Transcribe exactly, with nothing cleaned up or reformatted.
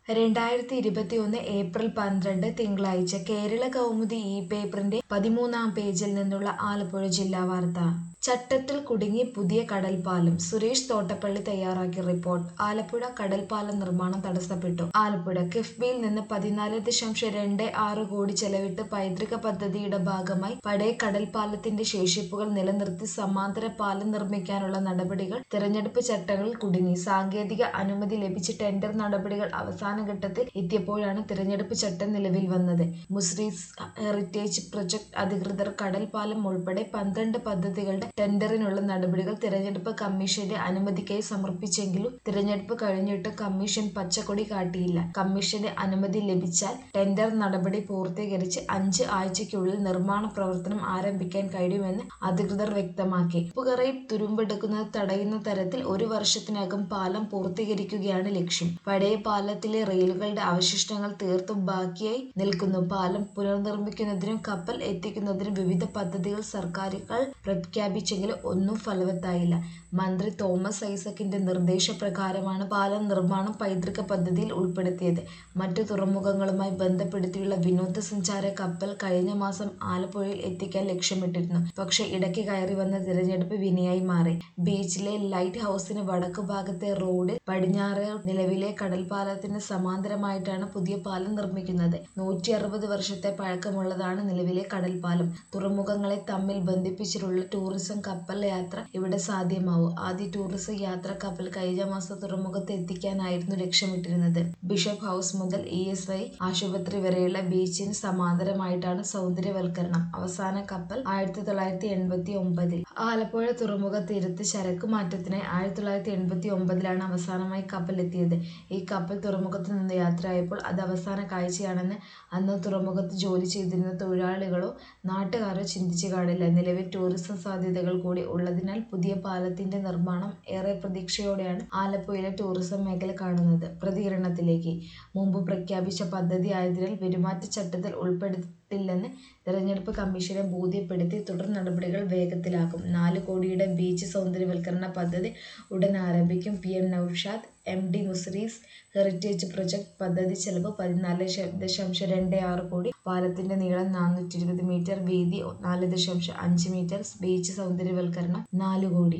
രണ്ടായിരത്തി ഇരുപത്തിയൊന്ന് ഏപ്രിൽ പന്ത്രണ്ട് തിങ്കളാഴ്ച കേരള കൗമുദി ഈ പേപ്പറിന്റെ പതിമൂന്നാം പേജിൽ നിന്നുള്ള ആലപ്പുഴ ജില്ലാ വാർത്ത. ചട്ടത്തിൽ കുടുങ്ങി പുതിയ കടൽപ്പാലം. സുരേഷ് തോട്ടപ്പള്ളി തയ്യാറാക്കിയ റിപ്പോർട്ട്. ആലപ്പുഴ കടൽപ്പാലം നിർമ്മാണം തടസ്സപ്പെട്ടു. ആലപ്പുഴ കിഫ്ബിയിൽ നിന്ന് പതിനാല് ദശാംശം രണ്ട് ആറ് കോടി ചെലവിട്ട് പൈതൃക പദ്ധതിയുടെ ഭാഗമായി പഴയ കടൽപ്പാലത്തിന്റെ ശേഷിപ്പുകൾ നിലനിർത്തി സമാന്തര പാലം നിർമ്മിക്കാനുള്ള നടപടികൾ തിരഞ്ഞെടുപ്പ് ചട്ടങ്ങളിൽ കുടുങ്ങി. സാങ്കേതിക അനുമതി ലഭിച്ച് ടെൻഡർ നടപടികൾ അവസാന ഘട്ടത്തിൽ എത്തിയപ്പോഴാണ് തിരഞ്ഞെടുപ്പ് ചട്ടം നിലവിൽ വന്നത്. മുസ്രീസ് ഹെറിറ്റേജ് പ്രൊജക്ട് അധികൃതർ കടൽപ്പാലം ഉൾപ്പെടെ പന്ത്രണ്ട് പദ്ധതികളുടെ ടെൻഡറിനുള്ള നടപടികൾ തിരഞ്ഞെടുപ്പ് കമ്മീഷന്റെ അനുമതിക്കായി സമർപ്പിച്ചെങ്കിലും തിരഞ്ഞെടുപ്പ് കഴിഞ്ഞിട്ടും കമ്മീഷൻ പച്ചക്കൊടി കാട്ടിയില്ല. കമ്മീഷന്റെ അനുമതി ലഭിച്ചാൽ ടെൻഡർ നടപടി പൂർത്തീകരിച്ച് അഞ്ച് ആഴ്ചയ്ക്കുള്ളിൽ നിർമ്മാണ പ്രവർത്തനം ആരംഭിക്കാൻ കഴിയുമെന്ന് അധികൃതർ വ്യക്തമാക്കി. ഉപ്പുകറയിൽ തുരുമ്പെടുക്കുന്നത് തടയുന്ന തരത്തിൽ ഒരു വർഷത്തിനകം പാലം പൂർത്തീകരിക്കുകയാണ് ലക്ഷ്യം. പഴയ പാലത്തിലെ റെയിലുകളുടെ അവശിഷ്ടങ്ങൾ തീർത്തും ബാക്കിയായി നിൽക്കുന്നു. പാലം പുനർനിർമ്മിക്കുന്നതിനും കപ്പൽ എത്തിക്കുന്നതിനും വിവിധ പദ്ധതികൾ സർക്കാരുകൾ പ്രഖ്യാപിച്ചെങ്കിലും ഒന്നും ഫലവത്തായില്ല. മന്ത്രി തോമസ് ഐസക്കിന്റെ നിർദ്ദേശപ്രകാരമാണ് പാലം നിർമ്മാണം പൈതൃക പദ്ധതിയിൽ ഉൾപ്പെടുത്തിയത്. മറ്റു തുറമുഖങ്ങളുമായി ബന്ധപ്പെടുത്തിയുള്ള വിനോദസഞ്ചാര കപ്പൽ കഴിഞ്ഞ മാസം ആലപ്പുഴയിൽ എത്തിക്കാൻ ലക്ഷ്യമിട്ടിരുന്നു. പക്ഷേ ഇടയ്ക്ക് കയറി വന്ന തിരഞ്ഞെടുപ്പ് വിനയായി മാറി. ബീച്ചിലെ ലൈറ്റ് ഹൗസിന് വടക്കുഭാഗത്തെ റോഡിൽ പടിഞ്ഞാറ് നിലവിലെ കടൽപ്പാലത്തിന് സമാന്തരമായിട്ടാണ് പുതിയ പാലം നിർമ്മിക്കുന്നത്. നൂറ്റി അറുപത് വർഷത്തെ പഴക്കമുള്ളതാണ് നിലവിലെ കടൽപ്പാലം. തുറമുഖങ്ങളെ തമ്മിൽ ബന്ധിപ്പിച്ചിട്ടുള്ള ടൂറിസം കപ്പൽ യാത്ര ഇവിടെ സാധ്യമാവും. ആദ്യ ടൂറിസം യാത്രാ കപ്പൽ കഴിഞ്ഞ മാസം തുറമുഖത്ത് എത്തിക്കാനായിരുന്നു ലക്ഷ്യമിട്ടിരുന്നത്. ബിഷപ്പ് ഹൗസ് മുതൽ ഇ എസ് ഐ ആശുപത്രി വരെയുള്ള ബീച്ചിന് സമാന്തരമായിട്ടാണ് സൗന്ദര്യവൽക്കരണം. അവസാന കപ്പൽ ആയിരത്തി തൊള്ളായിരത്തി എൺപത്തി ഒമ്പതിൽ ആലപ്പുഴ തുറമുഖ തീരത്ത് ചരക്കുമാറ്റത്തിനായി ആയിരത്തി തൊള്ളായിരത്തി എൺപത്തി ഒമ്പതിലാണ് അവസാനമായി കപ്പൽ എത്തിയത്. ഈ കപ്പൽ തുറമുഖത്ത് നിന്ന് യാത്രയായപ്പോൾ അത് അവസാന കാഴ്ചയാണെന്ന് അന്ന് തുറമുഖത്ത് ജോലി ചെയ്തിരുന്ന തൊഴിലാളികളോ നാട്ടുകാരോ ചിന്തിച്ചു കാണില്ല. നിലവിൽ ടൂറിസം സാധ്യതകൾ കൂടി ഉള്ളതിനാൽ പുതിയ പാലത്തിന്റെ നിർമ്മാണം ഏറെ പ്രതീക്ഷയോടെയാണ് ആലപ്പുഴയിലെ ടൂറിസം മേഖല കാണുന്നത്. പ്രതികരണത്തിലേക്ക്. മുമ്പ് പ്രഖ്യാപിച്ച പദ്ധതി ആയതിനാൽ പെരുമാറ്റച്ചട്ടത്തിൽ ഉൾപ്പെടുത്തില്ലെന്ന് തിരഞ്ഞെടുപ്പ് കമ്മീഷനെ ബോധ്യപ്പെടുത്തി തുടർ നടപടികൾ വേഗത്തിലാക്കും. നാല് കോടിയുടെ ബീച്ച് സൗന്ദര്യവൽക്കരണ പദ്ധതി ഉടൻ ആരംഭിക്കും. P M Naushad M D Muziris heritage project പദ്ധതി ചെലവ് പതിനാല് ദശാംശം രണ്ട് ആറ് കോടി. പാലത്തിന്റെ നീളം നാനൂറ്റി ഇരുപത് മീറ്റർ, വീതി നാല് ദശാംശം അഞ്ച് മീറ്റർ. ബീച്ച് സൗന്ദര്യവൽക്കരണം നാല് കോടി.